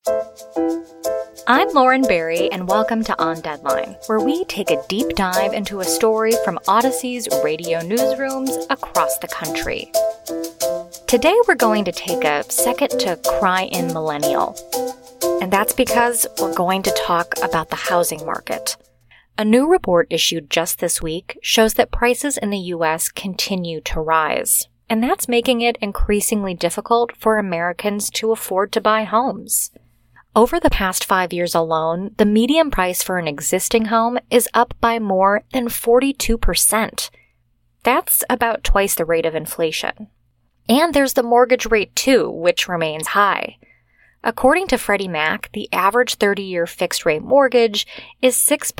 I'm Lauren Barry, and welcome to On Deadline, where we take a deep dive into a story from Odyssey's radio newsrooms across the country. Today, we're going to take a second to cry in millennial. And that's because we're going to talk about the housing market. A new report issued just this week shows that prices in the U.S. continue to rise. And that's making it increasingly difficult for Americans to afford to buy homes. Over the past 5 years alone, the median price for an existing home is up by more than 42%. That's about twice the rate of inflation. And there's the mortgage rate too, which remains high. According to Freddie Mac, the average 30-year fixed-rate mortgage is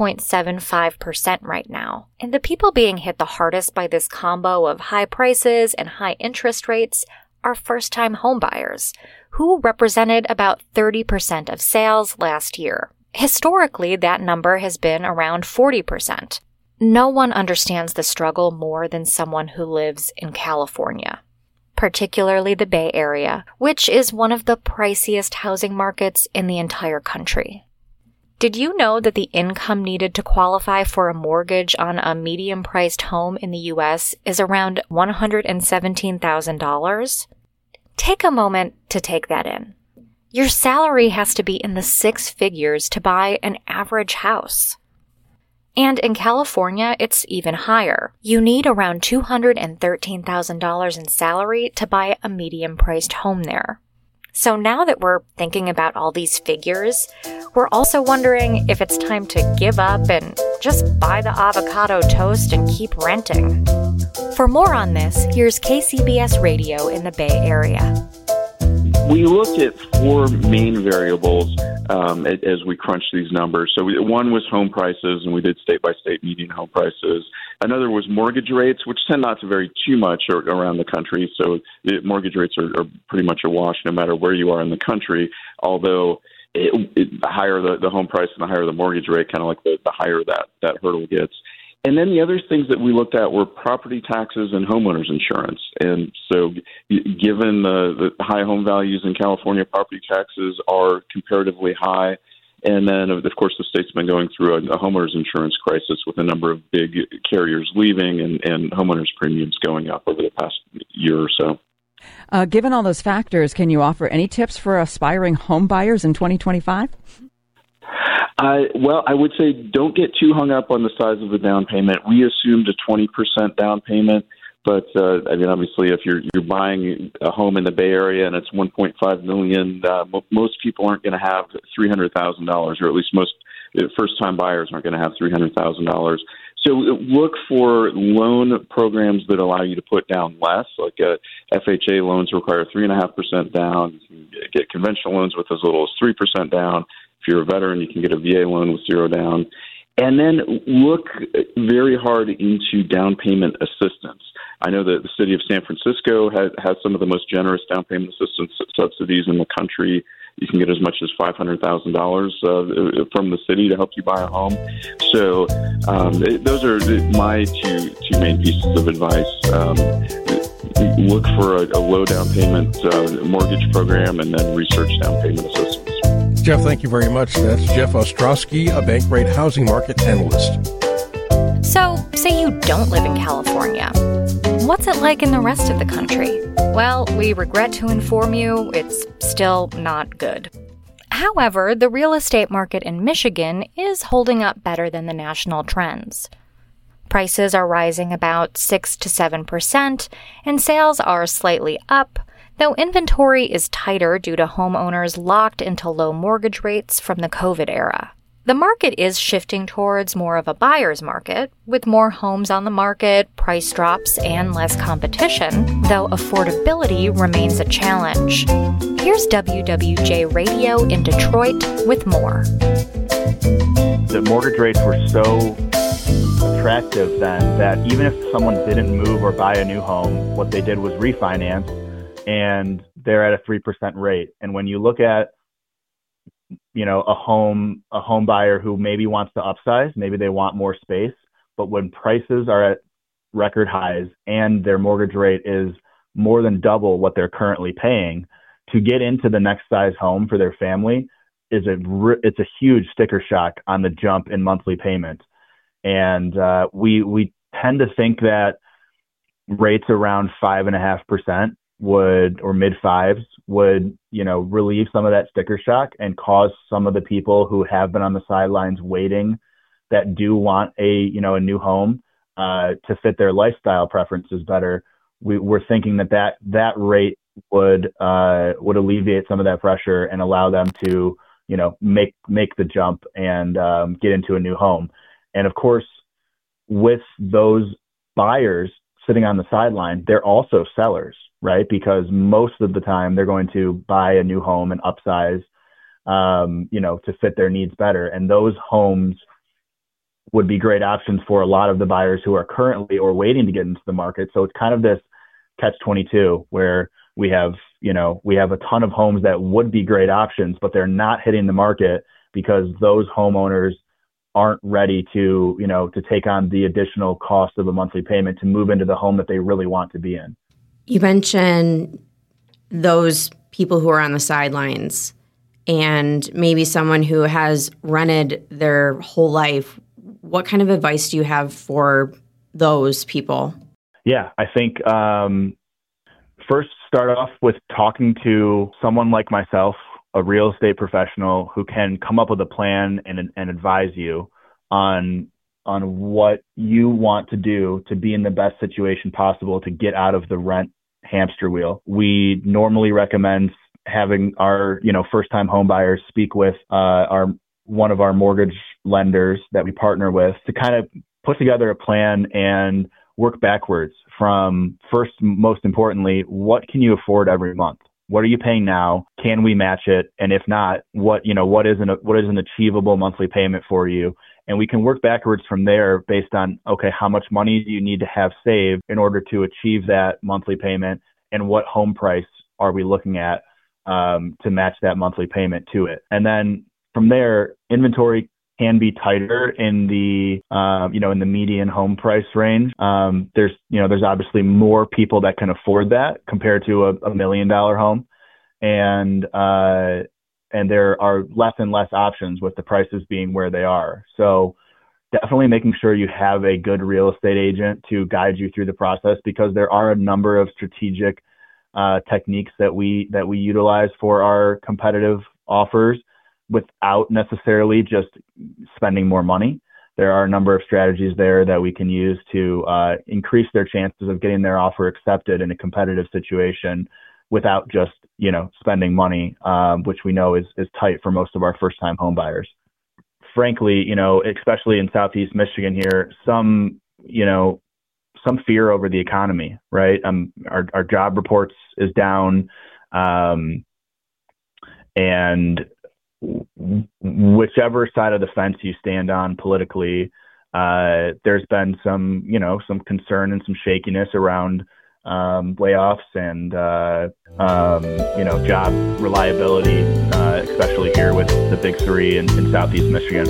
6.75% right now. And the people being hit the hardest by this combo of high prices and high interest rates are first-time homebuyers, who represented about 30% of sales last year. Historically, that number has been around 40%. No one understands the struggle more than someone who lives in California, particularly the Bay Area, which is one of the priciest housing markets in the entire country. Did you know that the income needed to qualify for a mortgage on a medium-priced home in the U.S. is around $117,000? Take a moment to take that in. Your salary has to be in the six figures to buy an average house. And in California, it's even higher. You need around $213,000 in salary to buy a medium-priced home there. So now that we're thinking about all these figures, we're also wondering if it's time to give up and just buy the avocado toast and keep renting. For more on this, here's KCBS Radio in the Bay Area. We looked at four main variables as we crunched these numbers. So one was home prices, and we did state-by-state median home prices. Another was mortgage rates, which tend not to vary too much around the country. So mortgage rates are pretty much a wash no matter where you are in the country, although the higher the home price and the higher the mortgage rate, kind of like the higher that hurdle gets. And then the other things that we looked at were property taxes and homeowners insurance. And so given the high home values in California, property taxes are comparatively high. And then, of course, the state's been going through a homeowners insurance crisis with a number of big carriers leaving and homeowners premiums going up over the past year or so. Given all those factors, can you offer any tips for aspiring home buyers in 2025? Well, I would say don't get too hung up on the size of the down payment. We assumed a 20% down payment, but obviously, if you're buying a home in the Bay Area and it's $1.5 million, most people aren't going to have $300,000, or at least most first-time buyers aren't going to have $300,000. So look for loan programs that allow you to put down less, like FHA loans require 3.5% down. You can get conventional loans with as little as 3% down. If you're a veteran, you can get a VA loan with zero down. And then look very hard into down payment assistance. I know that the city of San Francisco has some of the most generous down payment assistance subsidies in the country. You can get as much as $500,000 from the city to help you buy a home. So those are my two main pieces of advice. Look for a low down payment mortgage program, and then research down payment assistance. Jeff, thank you very much. That's Jeff Ostrowski, a Bankrate housing market analyst. So, say you don't live in California. What's it like in the rest of the country? Well, we regret to inform you, it's still not good. However, the real estate market in Michigan is holding up better than the national trends. Prices are rising about 6 to 7%, and sales are slightly up, though inventory is tighter due to homeowners locked into low mortgage rates from the COVID era. The market is shifting towards more of a buyer's market, with more homes on the market, price drops, and less competition, though affordability remains a challenge. Here's WWJ Radio in Detroit with more. The mortgage rates were so attractive then that even if someone didn't move or buy a new home, what they did was refinance, and they're at a 3% rate. And when you look at a home buyer who maybe wants to upsize, maybe they want more space, but when prices are at record highs and their mortgage rate is more than double what they're currently paying, to get into the next size home for their family it's a huge sticker shock on the jump in monthly payment. And we tend to think that rates around 5.5% or mid fives would, relieve some of that sticker shock and cause some of the people who have been on the sidelines waiting that do want a new home to fit their lifestyle preferences better. We're thinking that rate would alleviate some of that pressure and allow them to, make the jump and get into a new home. And of course, with those buyers sitting on the sideline, they're also sellers, right? Because most of the time they're going to buy a new home and upsize, to fit their needs better. And those homes would be great options for a lot of the buyers who are currently or waiting to get into the market. So it's kind of this catch-22 where we have a ton of homes that would be great options, but they're not hitting the market because those homeowners aren't ready to take on the additional cost of a monthly payment to move into the home that they really want to be in. You mentioned those people who are on the sidelines and maybe someone who has rented their whole life. What kind of advice do you have for those people? Yeah, I think first start off with talking to someone like myself, a real estate professional who can come up with a plan and advise you on what you want to do to be in the best situation possible to get out of the rent hamster wheel. We normally recommend having our, first-time home buyers speak with one of our mortgage lenders that we partner with to kind of put together a plan and work backwards from first, most importantly, what can you afford every month? What are you paying now? Can we match it? And if not, what is an achievable monthly payment for you? And we can work backwards from there based on, okay, how much money do you need to have saved in order to achieve that monthly payment? And what home price are we looking at to match that monthly payment to it? And then from there, inventory can be tighter in the, in the median home price range. There's obviously more people that can afford that compared to a $1 million home. And there are less and less options with the prices being where they are. So definitely making sure you have a good real estate agent to guide you through the process, because there are a number of strategic techniques that we utilize for our competitive offers without necessarily just spending more money. There are a number of strategies there that we can use to increase their chances of getting their offer accepted in a competitive situation without just, spending money, which we know is tight for most of our first-time home buyers. Frankly, especially in Southeast Michigan here, some fear over the economy, right? Our job reports is down, and whichever side of the fence you stand on politically, there's been some concern and some shakiness around layoffs and job reliability, especially here with the big three in Southeast Michigan.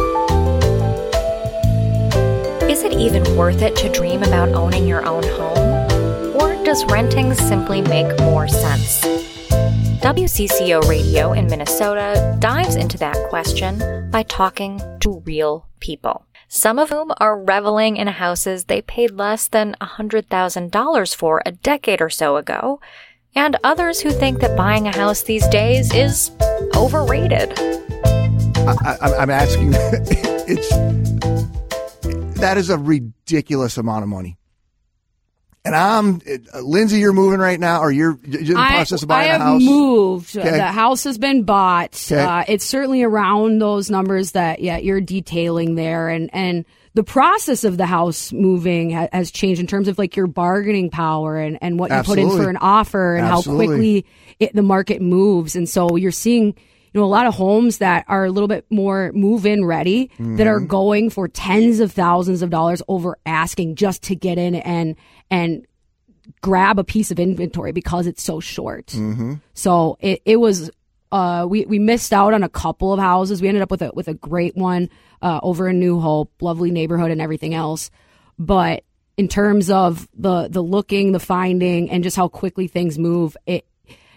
Is it even worth it to dream about owning your own home? Or does renting simply make more sense? WCCO Radio in Minnesota dives into that question by talking to real people, some of whom are reveling in houses they paid less than $100,000 for a decade or so ago, and others who think that buying a house these days is overrated. I'm asking, that is a ridiculous amount of money. And Lindsay, you're moving right now, or you're in the process of buying a house? I have moved. Okay. The house has been bought. Okay. It's certainly around those numbers that you're detailing there. And the process of the house moving has changed in terms of like your bargaining power and what you put in for an offer and how quickly the market moves. And so you're seeing a lot of homes that are a little bit more move-in ready that are going for tens of thousands of dollars over asking just to get in and grab a piece of inventory because it's so short. Mm-hmm. So it was we missed out on a couple of houses. We ended up with a great one over in New Hope, lovely neighborhood and everything else. But in terms of the looking, the finding, and just how quickly things move,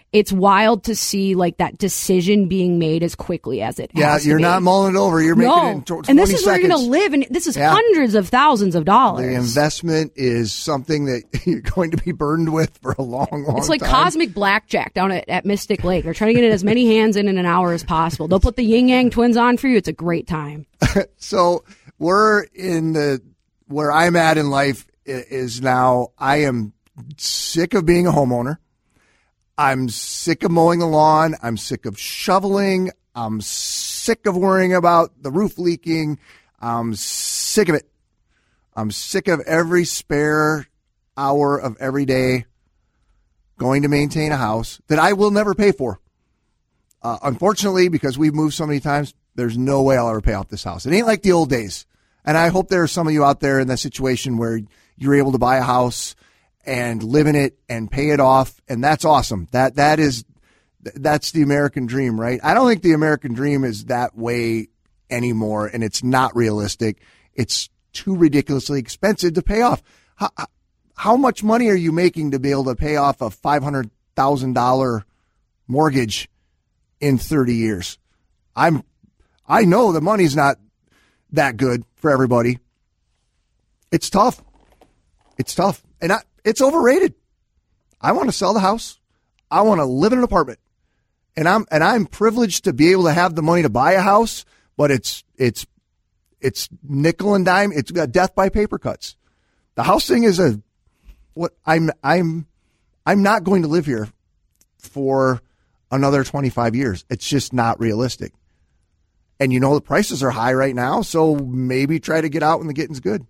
it's wild to see like that decision being made as quickly as it has you're to not be. mulling it over. You're making it in 20 and this is where seconds. you're going to live, and this is hundreds of thousands of dollars. The investment is something that you're going to be burdened with for a long time. It's like cosmic blackjack down at Mystic Lake. They're trying to get as many hands in an hour as possible. They'll put the yin yang twins on for you. It's a great time. So we're where I'm at in life is now I am sick of being a homeowner. I'm sick of mowing the lawn. I'm sick of shoveling. I'm sick of worrying about the roof leaking. I'm sick of it. I'm sick of every spare hour of every day going to maintain a house that I will never pay for. Unfortunately, because we've moved so many times, there's no way I'll ever pay off this house. It ain't like the old days. And I hope there are some of you out there in that situation where you're able to buy a house and live in it and pay it off, and that's awesome. That's the American dream, right? I don't think the American dream is that way anymore, and it's not realistic. It's too ridiculously expensive to pay off. How much money are you making to be able to pay off a $500,000 mortgage in 30 years? I know the money's not that good for everybody. It's tough. It's tough. And it's overrated. I want to sell the house. I want to live in an apartment. And I'm privileged to be able to have the money to buy a house, but it's nickel and dime. It's death by paper cuts. The house thing is I'm not going to live here for another 25 years. It's just not realistic. And the prices are high right now, so maybe try to get out when the getting's good.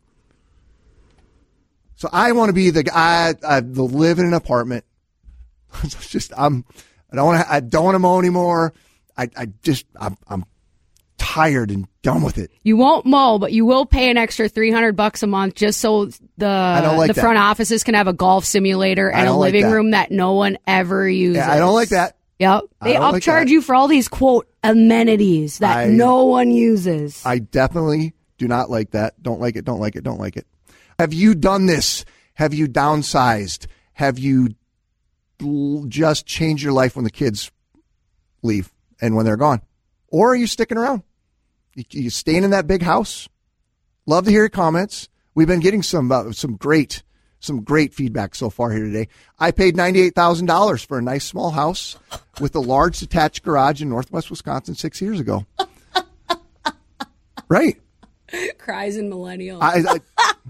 So I want to be the guy to live in an apartment. It's just I don't want to mow anymore. I'm tired and done with it. You won't mow, but you will pay an extra $300 a month just so the front offices can have a golf simulator and a living room that no one ever uses. Yeah, I don't like that. Yep. They upcharge you for all these, quote, amenities that no one uses. I definitely do not like that. Don't like it, don't like it, don't like it. Have you done this? Have you downsized? Have you just changed your life when the kids leave and when they're gone? Or are you sticking around? You staying in that big house? Love to hear your comments. We've been getting some great feedback so far here today. I paid $98,000 for a nice small house with a large detached garage in Northwest Wisconsin 6 years ago. Right. Cries in millennial. I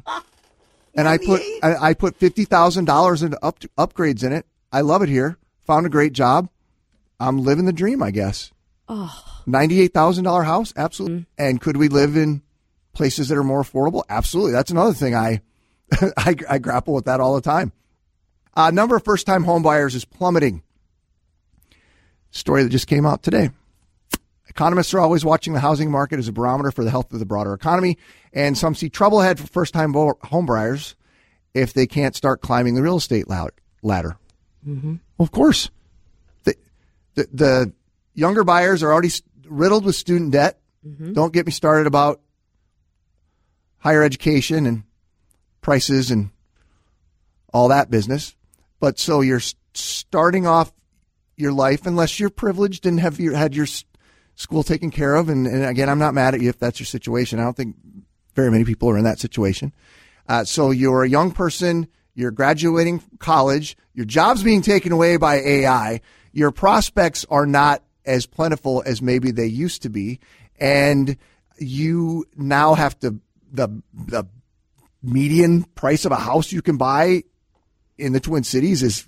put $50,000 into upgrades in it. I love it here. Found a great job. I'm living the dream, I guess. Oh. $98,000 house, absolutely. And could we live in places that are more affordable? Absolutely. That's another thing I grapple with that all the time. Number of first-time home buyers is plummeting. Story that just came out today. Economists are always watching the housing market as a barometer for the health of the broader economy, and some see trouble ahead for first-time home buyers if they can't start climbing the real estate ladder. Mm-hmm. Well, of course. The younger buyers are already riddled with student debt. Mm-hmm. Don't get me started about higher education and prices and all that business. But so you're starting off your life, unless you're privileged and have had your school taken care of. And again, I'm not mad at you if that's your situation. I don't think very many people are in that situation. So you're a young person, you're graduating college, your job's being taken away by AI, your prospects are not as plentiful as maybe they used to be, and you now have to, the median price of a house you can buy in the Twin Cities is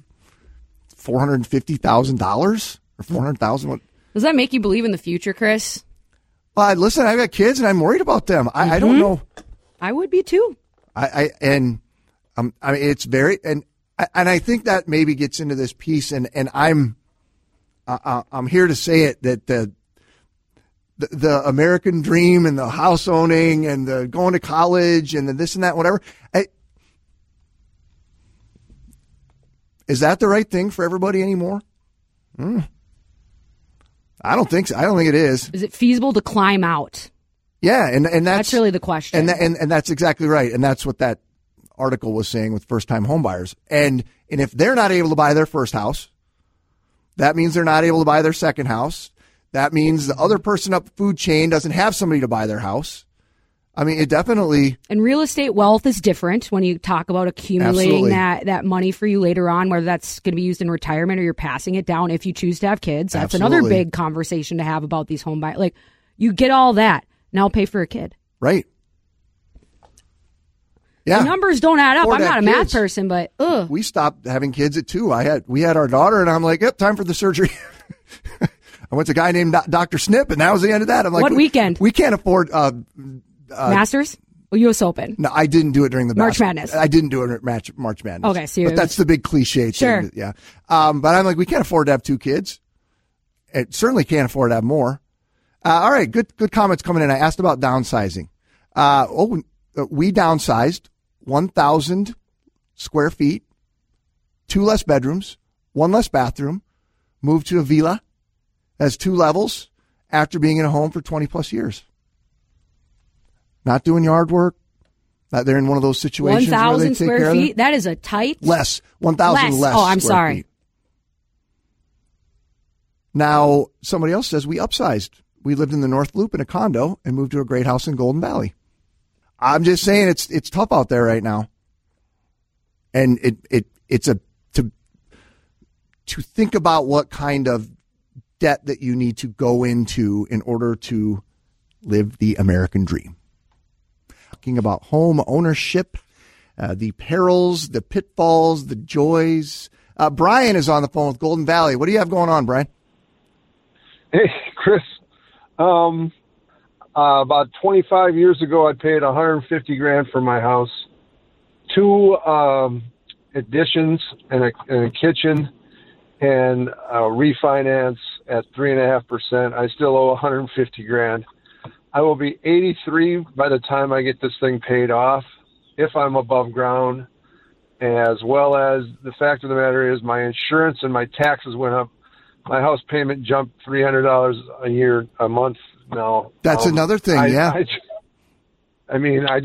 $450,000 or $400,000. Does that make you believe in the future, Chris? Listen, I've got kids and I'm worried about them. I don't know. I would be too. I mean, it's very, and I think that maybe gets into this piece, and I'm here to say it, that the American dream and the house owning and the going to college and the this and that, whatever. Is that the right thing for everybody anymore? I don't think so. I don't think it is. Is it feasible to climb out? Yeah, and that's really the question. And that's exactly right. And that's what that article was saying with first-time homebuyers. And if they're not able to buy their first house, That means they're not able to buy their second house. That means the other person up the food chain doesn't have somebody to buy their house. I mean, it definitely... And real estate wealth is different when you talk about accumulating that money for you later on, whether that's going to be used in retirement or you're passing it down if you choose to have kids. That's another big conversation to have about these home buy. Like, you get all that. Now pay for a kid. Right. Yeah. The numbers don't add up. I'm not a math person, but ugh. We stopped having kids at 2. We had our daughter, and I'm like, yep, time for the surgery. I went to a guy named Dr. Snip, and that was the end of that. I'm like, what weekend? We can't afford Masters or U.S. Open? No, I didn't do it during the March Madness. I didn't do it at March Madness. Okay, so but that's the big cliche sure. thing. Yeah. But I'm like, we can't afford to have 2 kids. It certainly can't afford to have more. All right, good comments coming in. I asked about downsizing. We downsized 1,000 square feet, 2 less bedrooms, 1 less bathroom, moved to a villa, has 2 levels after being in a home for 20 plus years. Not doing yard work. Not they're in one of those situations 1,000 where they take square care feet. Of That is a tight. 1,000 less. Oh, I'm sorry. Feet. Now somebody else says we upsized. We lived in the North Loop in a condo and moved to a great house in Golden Valley. I'm just saying it's tough out there right now, and it's to think about what kind of debt that you need to go into in order to live the American dream. Talking about home ownership, the perils, the pitfalls, the joys. Brian is on the phone with Golden Valley. What do you have going on, Brian? Hey, Chris. About 25 years ago, I paid $150,000 for my house, 2 additions and a kitchen, and a refinance at 3.5%. I still owe $150,000. I will be 83 by the time I get this thing paid off, if I'm above ground, as well as the fact of the matter is my insurance and my taxes went up. My house payment jumped $300 a month now. That's another thing, yeah. I'm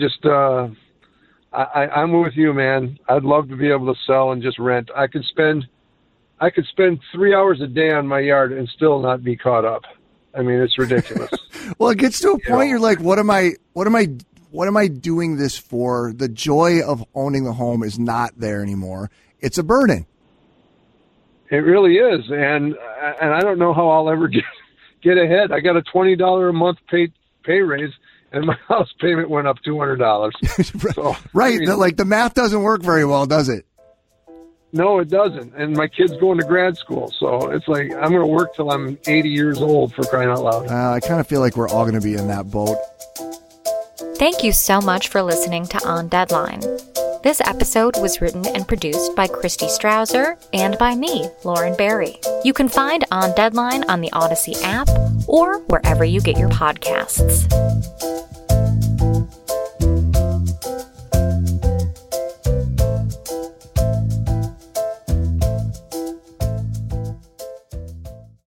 with you, man. I'd love to be able to sell and just rent. I could spend 3 hours a day on my yard and still not be caught up. I mean, it's ridiculous. Well, it gets to a point you're like, what am I doing this for? The joy of owning the home is not there anymore. It's a burden. It really is, and I don't know how I'll ever get ahead. I got a $20 a month pay raise, and my house payment went up $200. So, right, I mean, like the math doesn't work very well, does it? No, it doesn't. And my kid's going to grad school, so it's like I'm going to work till I'm 80 years old, for crying out loud. I kind of feel like we're all going to be in that boat. Thank you so much for listening to On Deadline. This episode was written and produced by Christy Strouser and by me, Lauren Barry. You can find On Deadline on the Odyssey app or wherever you get your podcasts.